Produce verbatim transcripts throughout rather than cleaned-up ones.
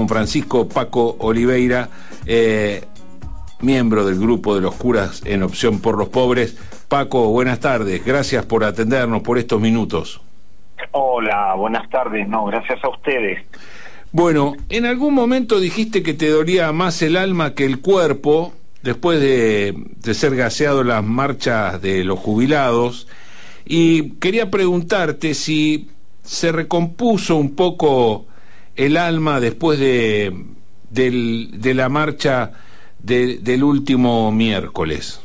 con Francisco Paco Oliveira, eh, miembro del grupo de los curas en Opción por los Pobres. Paco, buenas tardes, gracias por atendernos, por estos minutos. Hola, buenas tardes, no, gracias a ustedes. Bueno, en algún momento dijiste que te dolía más el alma que el cuerpo, después de, de ser gaseado en las marchas de los jubilados, y quería preguntarte si se recompuso un poco el alma después de, del, de la marcha de, del último miércoles.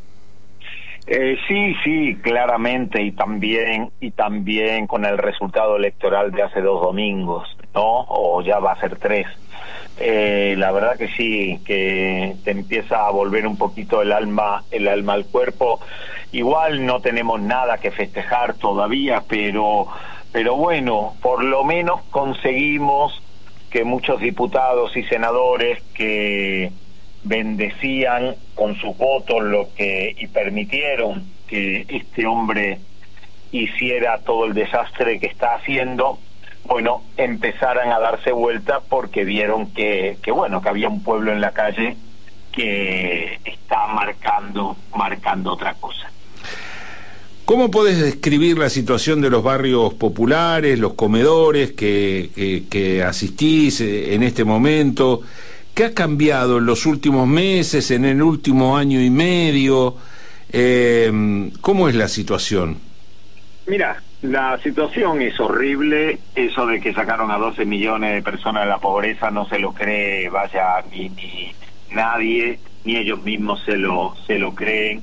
Eh, sí, sí, claramente, y también y también con el resultado electoral de hace dos domingos, ¿no? O ya va a ser tres. Eh, la verdad que sí, que te empieza a volver un poquito el alma, el alma al cuerpo. Igual no tenemos nada que festejar todavía, pero, pero bueno, por lo menos conseguimos que muchos diputados y senadores que bendecían con sus votos lo que y permitieron que este hombre hiciera todo el desastre que está haciendo, bueno, empezaran a darse vuelta porque vieron que, que bueno, que había un pueblo en la calle que está marcando, marcando otra cosa. ¿Cómo podés describir la situación de los barrios populares, los comedores que, que, que asistís en este momento? ¿Qué ha cambiado en los últimos meses, en el último año y medio? Eh, ¿Cómo es la situación? Mira, la situación es horrible. Eso de que sacaron a doce millones de personas de la pobreza no se lo cree, vaya, ni, ni nadie, ni ellos mismos se lo, se lo creen.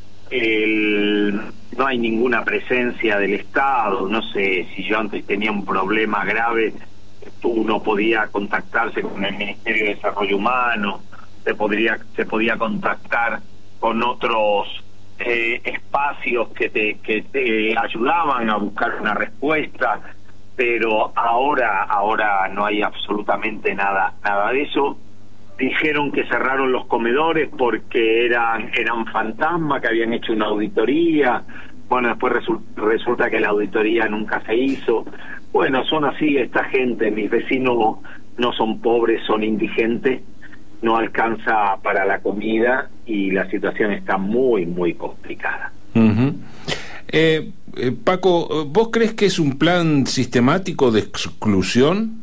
El, no hay ninguna presencia del Estado. No sé, si yo antes tenía un problema grave, uno podía contactarse con el Ministerio de Desarrollo Humano, se podría se podía contactar con otros eh, espacios que te que te ayudaban a buscar una respuesta, pero ahora ahora no hay absolutamente nada nada de eso. Dijeron que cerraron los comedores porque eran eran fantasmas, que habían hecho una auditoría. Bueno, después resu resulta que la auditoría nunca se hizo. Bueno, son así esta gente. Mis vecinos no son pobres, son indigentes, no alcanza para la comida y la situación está muy, muy complicada. Uh-huh. eh, eh, Paco, ¿vos crees que es un plan sistemático de exclusión?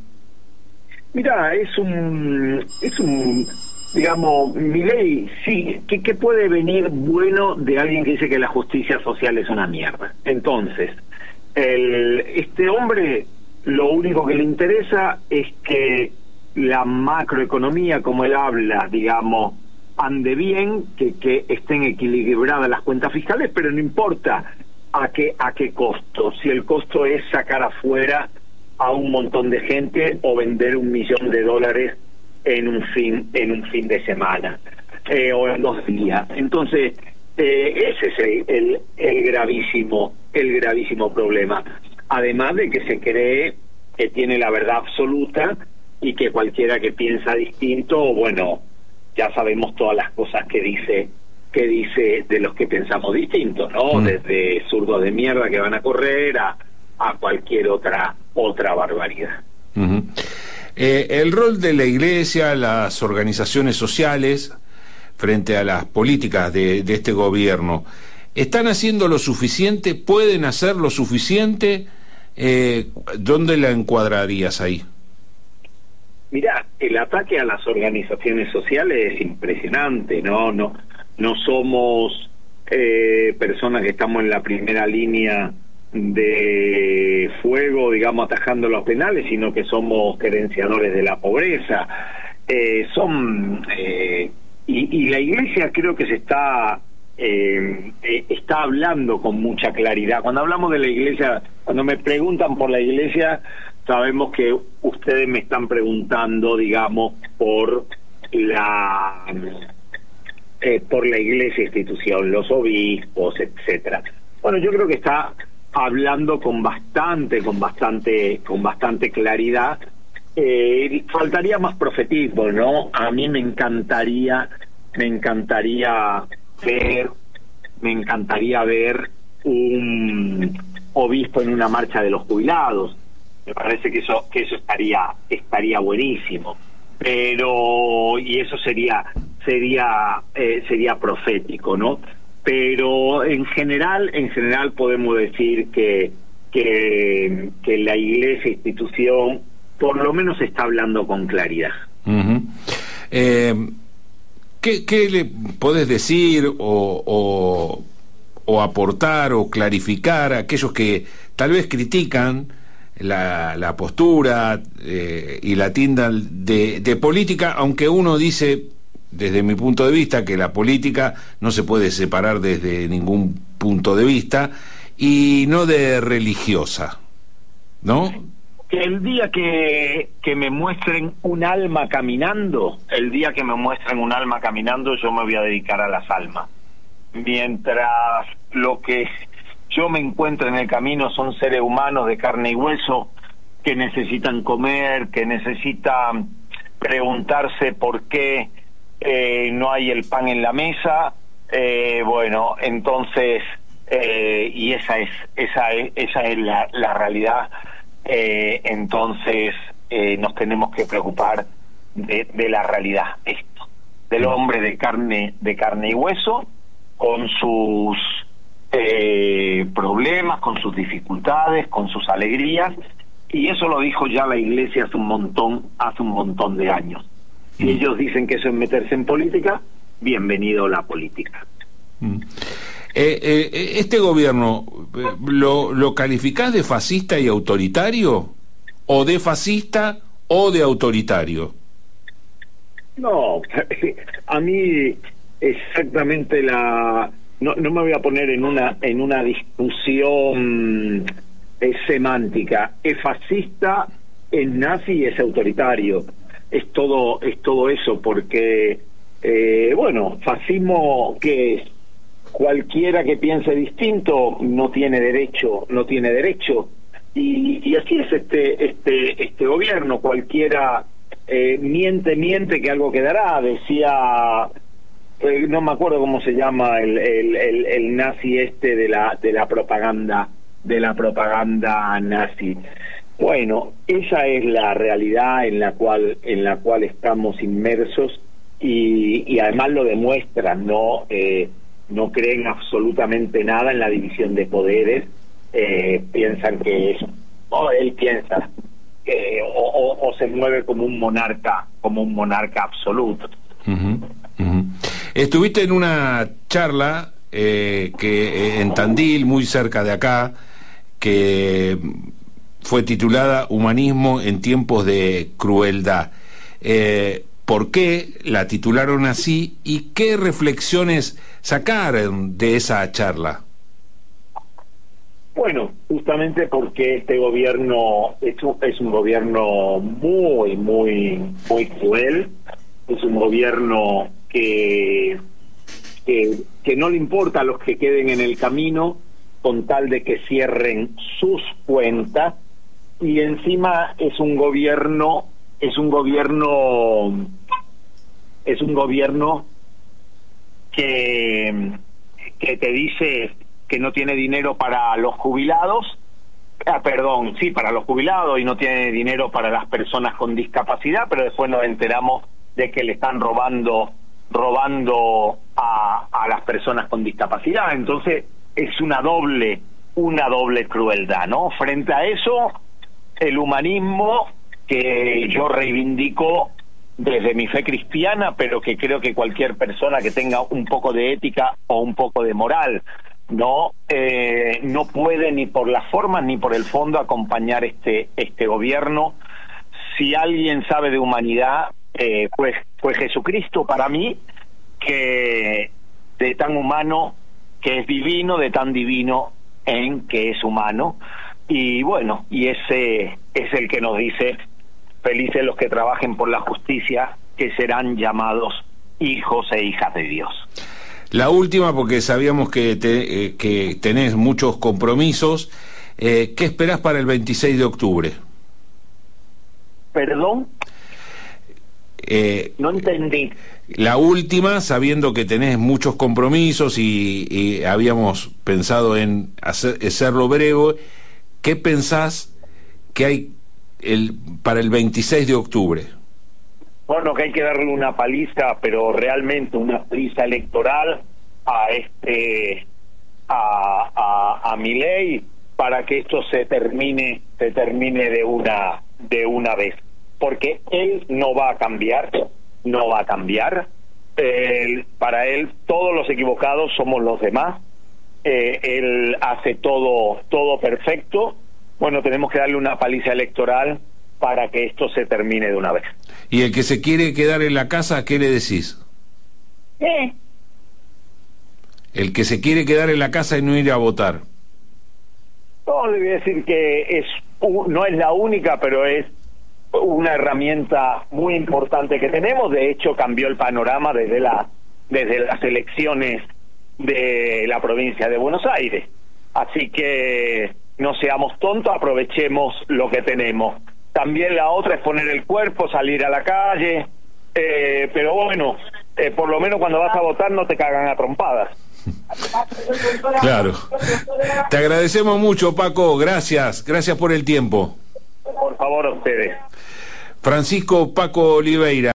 Mira, es un, es un, digamos, Milei, sí, ¿qué, qué puede venir bueno de alguien que dice que la justicia social es una mierda? Entonces, el, este hombre lo único que le interesa es que la macroeconomía, como él habla, digamos, ande bien, que, que estén equilibradas las cuentas fiscales, pero no importa a qué, a qué costo, si el costo es sacar afuera a un montón de gente o vender un millón de dólares en un fin en un fin de semana eh, o en dos días. Entonces eh, ese es el, el, el gravísimo el gravísimo problema, además de que se cree que tiene la verdad absoluta y que cualquiera que piensa distinto, bueno, ya sabemos todas las cosas que dice que dice de los que pensamos distinto, ¿no? Mm. Desde zurdos de mierda que van a correr a a cualquier otra otra barbaridad. Uh-huh. Eh, el rol de la Iglesia, las organizaciones sociales frente a las políticas de, de este gobierno, ¿están haciendo lo suficiente? ¿Pueden hacer lo suficiente? Eh, ¿Dónde la encuadrarías ahí? Mirá, el ataque a las organizaciones sociales es impresionante, ¿no? No, no somos eh, personas que estamos en la primera línea de fuego, digamos, atajando los penales, sino que somos gerenciadores de la pobreza. Eh, son eh, y, y la Iglesia creo que se está eh, eh, está hablando con mucha claridad. Cuando hablamos de la Iglesia, cuando me preguntan por la Iglesia, sabemos que ustedes me están preguntando, digamos, por la eh, por la Iglesia institución, los obispos, etcétera. Bueno, yo creo que está hablando con bastante, con bastante, con bastante claridad. Eh, faltaría más profetismo, ¿no? A mí me encantaría, me encantaría ver, me encantaría ver un obispo en una marcha de los jubilados. Me parece que eso, que eso estaría, estaría buenísimo. pero y eso sería sería eh, sería profético, ¿no? Pero en general en general podemos decir que que que la Iglesia institución por lo menos está hablando con claridad. Uh-huh. eh, ¿qué, ¿Qué le podés decir o, o, o aportar o clarificar a aquellos que tal vez critican la, la postura eh, y la tildan de, de política, aunque uno dice, desde mi punto de vista, que la política no se puede separar desde ningún punto de vista, y no de religiosa, ¿no? El día que, que me muestren un alma caminando, el día que me muestren un alma caminando, yo me voy a dedicar a las almas. Mientras lo que yo me encuentro en el camino son seres humanos de carne y hueso que necesitan comer, que necesitan preguntarse por qué eh, no hay el pan en la mesa, eh, bueno, entonces, eh, y esa es esa es, esa es la, la realidad, eh, entonces eh, nos tenemos que preocupar de, de la realidad, esto, del hombre de carne, de carne y hueso, con sus Eh, problemas, con sus dificultades, con sus alegrías, y eso lo dijo ya la Iglesia hace un montón, hace un montón de años. Si mm. ellos dicen que eso es meterse en política, bienvenido a la política. Mm. Eh, eh, ¿Este gobierno lo, lo calificás de fascista y autoritario? ¿O de fascista o de autoritario? No, a mí exactamente la... No, no me voy a poner en una en una discusión eh, semántica. Es fascista, es nazi y es autoritario. Es todo es todo eso, porque eh, bueno, fascismo, que es cualquiera que piense distinto no tiene derecho, no tiene derecho. Y, y así es este este este gobierno. Cualquiera eh, miente miente que algo quedará. Decía, no me acuerdo cómo se llama el, el, el, el nazi este de la de la propaganda de la propaganda nazi. Bueno, esa es la realidad en la cual en la cual estamos inmersos, y, y además lo demuestran, no eh, no creen absolutamente nada en la división de poderes, eh, piensan que es oh, él piensa que o, o, o se mueve como un monarca como un monarca absoluto. Uh-huh, uh-huh. Estuviste en una charla eh, que eh, en Tandil, muy cerca de acá, que fue titulada Humanismo en tiempos de crueldad. Eh, ¿Por qué la titularon así y qué reflexiones sacaron de esa charla? Bueno, justamente porque este gobierno es un, es un gobierno muy, muy, muy cruel. Es un gobierno que, que que no le importa a los que queden en el camino, con tal de que cierren sus cuentas, y encima es un gobierno es un gobierno es un gobierno que que te dice que no tiene dinero para los jubilados, ah, perdón, sí, para los jubilados, y no tiene dinero para las personas con discapacidad, pero después nos enteramos de que le están robando robando a, a las personas con discapacidad. Entonces es una doble una doble crueldad, ¿no? Frente a eso, el humanismo, que yo reivindico desde mi fe cristiana, pero que creo que cualquier persona que tenga un poco de ética o un poco de moral no eh, no puede ni por las formas ni por el fondo acompañar este este gobierno. Si alguien sabe de humanidad, eh, pues fue Jesucristo para mí, que de tan humano que es divino, de tan divino en que es humano. Y bueno, y ese es el que nos dice: felices los que trabajen por la justicia, que serán llamados hijos e hijas de Dios. La última, porque sabíamos que te, eh, que tenés muchos compromisos. Eh, ¿qué esperás para el veintiséis de octubre? ¿Perdón? Eh, no entendí. La última, sabiendo que tenés muchos compromisos y, y habíamos pensado en hacer, hacerlo breve, ¿qué pensás que hay el, para el veintiséis de octubre? bueno, que hay que darle una paliza, pero realmente una paliza electoral a este a a, a Milei para que esto se termine se termine de una de una vez, porque él no va a cambiar, no va a cambiar. Eh, para él todos los equivocados somos los demás. Eh, él hace todo todo perfecto. Bueno, tenemos que darle una paliza electoral para que esto se termine de una vez. ¿Y el que se quiere quedar en la casa, qué le decís? ¿Eh? El que se quiere quedar en la casa y no ir a votar. No, le voy a decir que es no es la única, pero es una herramienta muy importante que tenemos. De hecho, cambió el panorama desde la desde las elecciones de la provincia de Buenos Aires. Así que no seamos tontos, aprovechemos lo que tenemos. También la otra es poner el cuerpo, salir a la calle, eh, pero bueno, eh, por lo menos cuando vas a votar no te cagan a trompadas. Claro. Te agradecemos mucho, Paco, gracias, gracias por el tiempo. Por favor, a ustedes. Francisco Paco Oliveira.